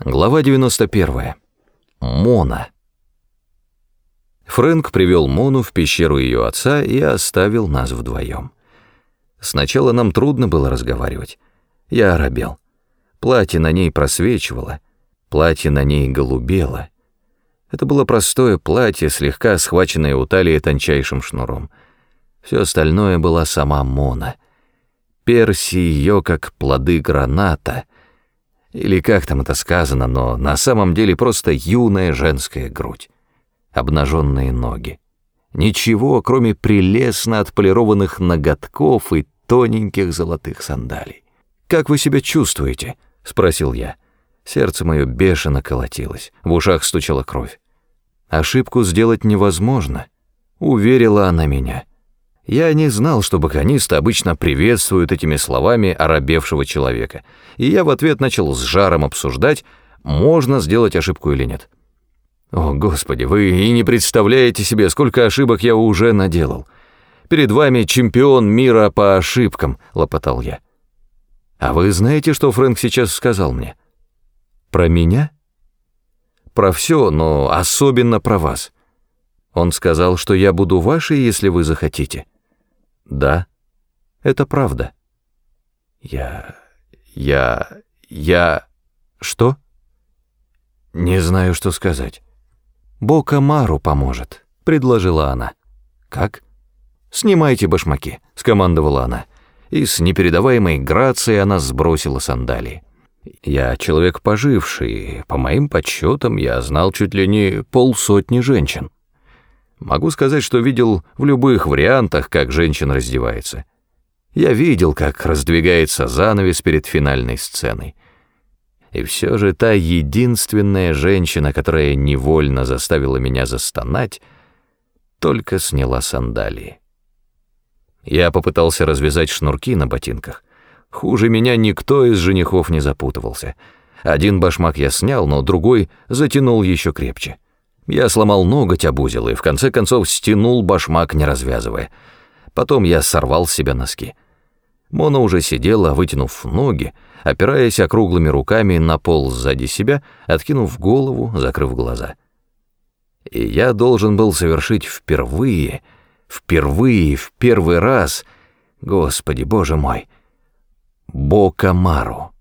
Глава 91. Мона. Фрэнк привел Мону в пещеру ее отца и оставил нас вдвоем. Сначала нам трудно было разговаривать. Я оробел. Платье на ней просвечивало, платье на ней голубело. Это было простое платье, слегка схваченное у талии тончайшим шнуром. Все остальное была сама Мона. Перси ее, как плоды граната, или как там это сказано, но на самом деле просто юная женская грудь, обнаженные ноги. Ничего, кроме прелестно отполированных ноготков и тоненьких золотых сандалий. «Как вы себя чувствуете?» — спросил я. Сердце мое бешено колотилось, в ушах стучала кровь. «Ошибку сделать невозможно», — уверила она меня. Я не знал, что баконисты обычно приветствуют этими словами оробевшего человека, и я в ответ начал с жаром обсуждать, можно сделать ошибку или нет. «О, Господи, вы и не представляете себе, сколько ошибок я уже наделал. Перед вами чемпион мира по ошибкам», — лопотал я. «А вы знаете, что Фрэнк сейчас сказал мне?» «Про меня?» «Про все, но особенно про вас. Он сказал, что я буду вашей, если вы захотите». «Да, это правда». Я... Что? Не знаю, что сказать. «Бока Мару поможет», — предложила она. «Как?» «Снимайте башмаки», — скомандовала она, и с непередаваемой грацией она сбросила сандалии. Я человек поживший, и, по моим подсчетам, я знал чуть ли не 50 женщин. Могу сказать, что видел в любых вариантах, как женщина раздевается. Я видел, как раздвигается занавес перед финальной сценой. И все же та единственная женщина, которая невольно заставила меня застонать, только сняла сандалии. Я попытался развязать шнурки на ботинках. Хуже меня никто из женихов не запутывался. Один башмак я снял, но другой затянул еще крепче. Я сломал ноготь об узел и в конце концов стянул башмак, не развязывая. Потом я сорвал с себя носки. Мона уже сидела, вытянув ноги, опираясь округлыми руками на пол сзади себя, откинув голову, закрыв глаза. И я должен был совершить в первый раз, Господи, Боже мой, Бока Мару.